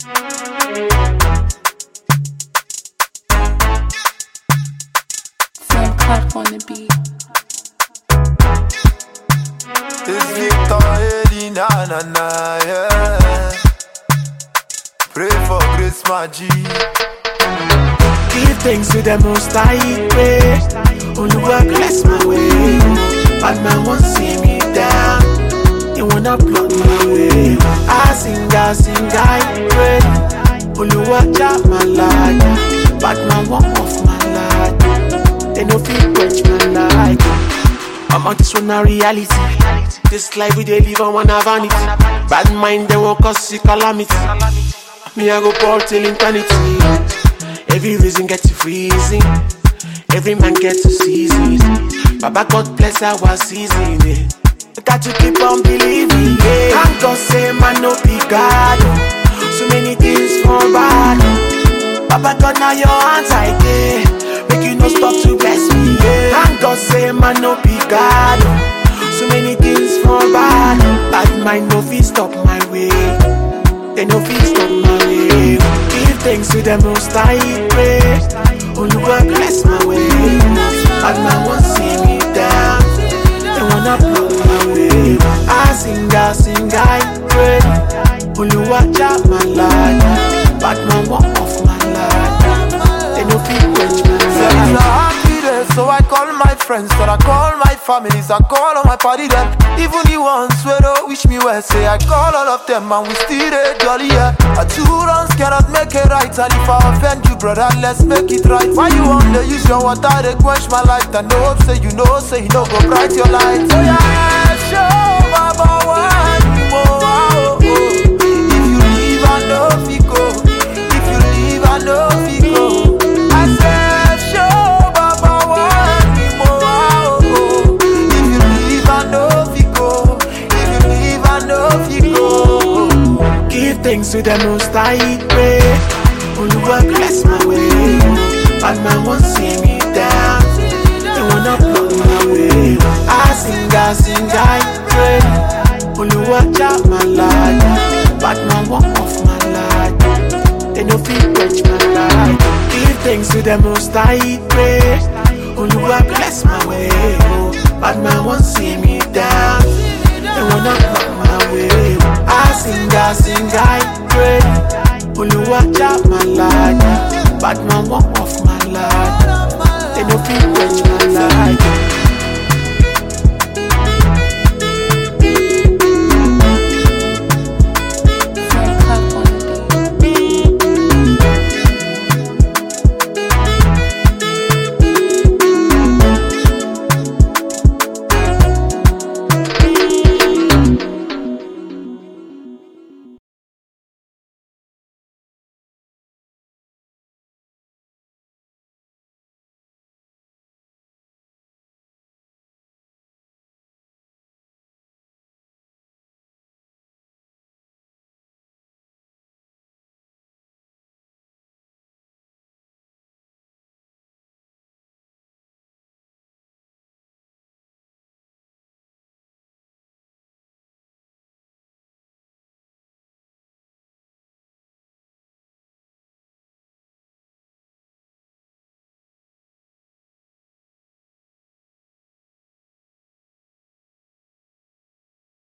From Cut on the beat. It's Victor Eddie, na, yeah. Pray for grace, my G. Give thanks to the most high, pray. Oluwa bless my way. Bad man won't see me down. You wanna block my way. I sing, I pray. Oluwa jab my life. Bad man won't off my life. They no feel quench my life. I'm on this one a reality. This life we dey live on one vanity. Bad mind they won't cause you calamity. Me I go pour till eternity. Every reason gets you freezing. Every man gets a season. Baba God bless our season. We got to keep on believing. Thank God say man no be God. So many things for bad. Baba God now your hands I get. Make you no stop to bless me. Thank God say man no be God. So many things for bad. Bad mind no fit stop my way. They no fit stop my way. Give thanks to the most high, pray. Oluwa bless my way. Bad man won't see me down. They wanna block my way. I sing, I pray. Oluwa jab my life. Bad man won't off my life. They no fit quench my life. So I call my friends, so I call my families, I call all my party them. Even the ones who don't wish me well, say I call all of them and we still dey jolly, yeah. A two runs cannot make it right, and if I offend you, brother, let's make it right. Why you want to use your water, they quench my light, and no hope, say you know go bright your light. So yeah, show Baba one more, oh, oh. If you leave, I know we go. If you leave, I know we go. I said, show thanks to the most high, pray. Oluwa bless my way. Bad man won't see me down. They wanna block my way. I sing, I pray. Oluwa jab my life. Bad man won't off my life. They no feel quench my life. Give thanks to the most high, pray. Oluwa bless my way. Bad man won't see me down. They wanna block my way. I sing, I pray. Oluwa jab my life. Bad man won't off my life. They no feel quench my life.